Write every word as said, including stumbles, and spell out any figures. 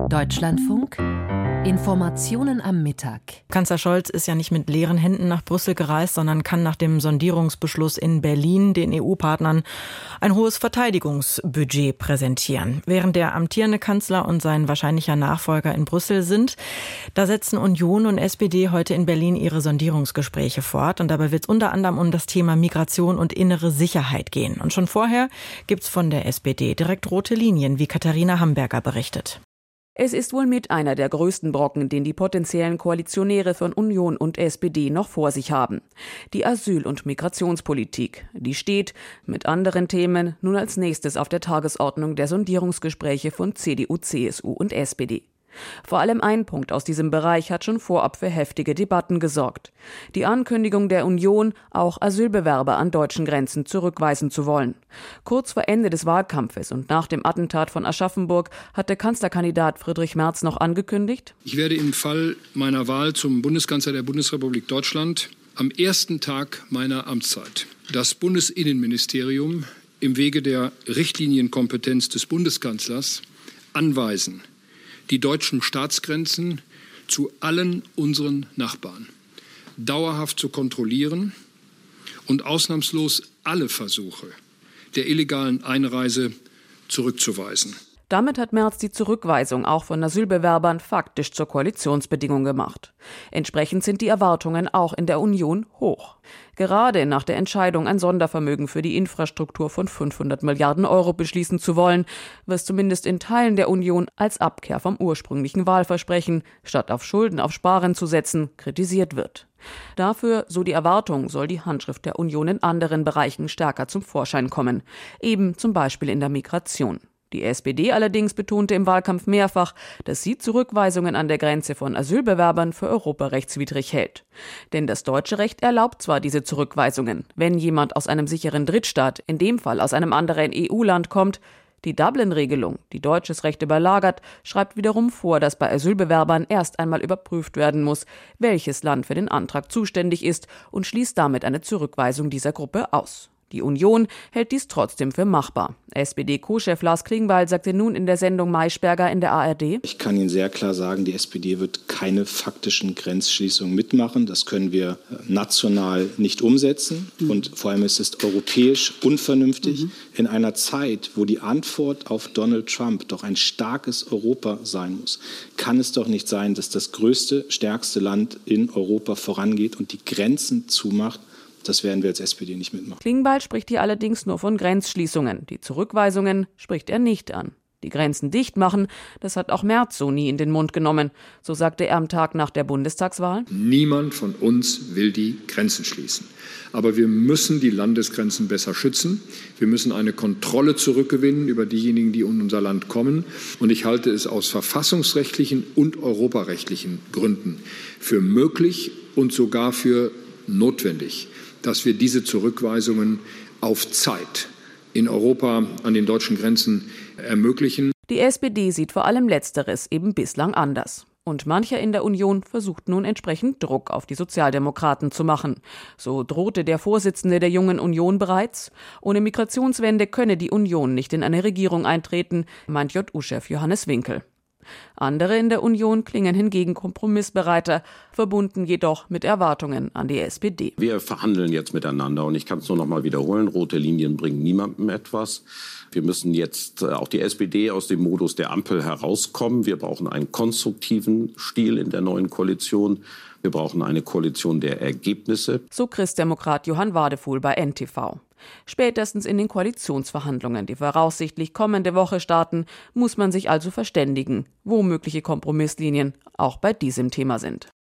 Deutschlandfunk Informationen am Mittag. Kanzler Scholz ist ja nicht mit leeren Händen nach Brüssel gereist, sondern kann nach dem Sondierungsbeschluss in Berlin den E U-Partnern ein hohes Verteidigungsbudget präsentieren. Während der amtierende Kanzler und sein wahrscheinlicher Nachfolger in Brüssel sind, da setzen Union und S P D heute in Berlin ihre Sondierungsgespräche fort. Und dabei wird es unter anderem um das Thema Migration und innere Sicherheit gehen. Und schon vorher gibt es von der S P D direkt rote Linien, wie Katharina Hamburger berichtet. Es ist wohl mit einer der größten Brocken, den die potenziellen Koalitionäre von Union und S P D noch vor sich haben. Die Asyl- und Migrationspolitik. Die steht, mit anderen Themen, nun als nächstes auf der Tagesordnung der Sondierungsgespräche von C D U, C S U und S P D. Vor allem ein Punkt aus diesem Bereich hat schon vorab für heftige Debatten gesorgt. Die Ankündigung der Union, auch Asylbewerber an deutschen Grenzen zurückweisen zu wollen. Kurz vor Ende des Wahlkampfes und nach dem Attentat von Aschaffenburg hat der Kanzlerkandidat Friedrich Merz noch angekündigt: Ich werde im Fall meiner Wahl zum Bundeskanzler der Bundesrepublik Deutschland am ersten Tag meiner Amtszeit das Bundesinnenministerium im Wege der Richtlinienkompetenz des Bundeskanzlers anweisen, die deutschen Staatsgrenzen zu allen unseren Nachbarn dauerhaft zu kontrollieren und ausnahmslos alle Versuche der illegalen Einreise zurückzuweisen. Damit hat Merz die Zurückweisung auch von Asylbewerbern faktisch zur Koalitionsbedingung gemacht. Entsprechend sind die Erwartungen auch in der Union hoch. Gerade nach der Entscheidung, ein Sondervermögen für die Infrastruktur von fünfhundert Milliarden Euro beschließen zu wollen, was zumindest in Teilen der Union als Abkehr vom ursprünglichen Wahlversprechen, statt auf Schulden auf Sparen zu setzen, kritisiert wird. Dafür, so die Erwartung, soll die Handschrift der Union in anderen Bereichen stärker zum Vorschein kommen, eben zum Beispiel in der Migration. Die S P D allerdings betonte im Wahlkampf mehrfach, dass sie Zurückweisungen an der Grenze von Asylbewerbern für europarechtswidrig hält. Denn das deutsche Recht erlaubt zwar diese Zurückweisungen, wenn jemand aus einem sicheren Drittstaat, in dem Fall aus einem anderen E U-Land, kommt. Die Dublin-Regelung, die deutsches Recht überlagert, schreibt wiederum vor, dass bei Asylbewerbern erst einmal überprüft werden muss, welches Land für den Antrag zuständig ist, und schließt damit eine Zurückweisung dieser Gruppe aus. Die Union hält dies trotzdem für machbar. S P D-Co-Chef Lars Klingbeil sagte nun in der Sendung Maischberger in der A R D: Ich kann Ihnen sehr klar sagen, die S P D wird keine faktischen Grenzschließungen mitmachen. Das können wir national nicht umsetzen. Mhm. Und vor allem ist es europäisch unvernünftig. Mhm. In einer Zeit, wo die Antwort auf Donald Trump doch ein starkes Europa sein muss, kann es doch nicht sein, dass das größte, stärkste Land in Europa vorangeht und die Grenzen zumacht. Das werden wir als S P D nicht mitmachen. Klingbeil spricht hier allerdings nur von Grenzschließungen. Die Zurückweisungen spricht er nicht an. Die Grenzen dicht machen, das hat auch Merz so nie in den Mund genommen. So sagte er am Tag nach der Bundestagswahl: Niemand von uns will die Grenzen schließen. Aber wir müssen die Landesgrenzen besser schützen. Wir müssen eine Kontrolle zurückgewinnen über diejenigen, die in unser Land kommen. Und ich halte es aus verfassungsrechtlichen und europarechtlichen Gründen für möglich und sogar für notwendig, dass wir diese Zurückweisungen auf Zeit in Europa an den deutschen Grenzen ermöglichen. Die S P D sieht vor allem Letzteres eben bislang anders. Und mancher in der Union versucht nun entsprechend Druck auf die Sozialdemokraten zu machen. So drohte der Vorsitzende der Jungen Union bereits: Ohne Migrationswende könne die Union nicht in eine Regierung eintreten, meint J U-Chef Johannes Winkel. Andere in der Union klingen hingegen kompromissbereiter, verbunden jedoch mit Erwartungen an die S P D. Wir verhandeln jetzt miteinander und ich kann es nur noch mal wiederholen, rote Linien bringen niemandem etwas. Wir müssen jetzt auch die S P D aus dem Modus der Ampel herauskommen. Wir brauchen einen konstruktiven Stil in der neuen Koalition. Wir brauchen eine Koalition der Ergebnisse. So Christdemokrat Johann Wadefuhl bei N T V. Spätestens in den Koalitionsverhandlungen, die voraussichtlich kommende Woche starten, muss man sich also verständigen, wo mögliche Kompromisslinien auch bei diesem Thema sind.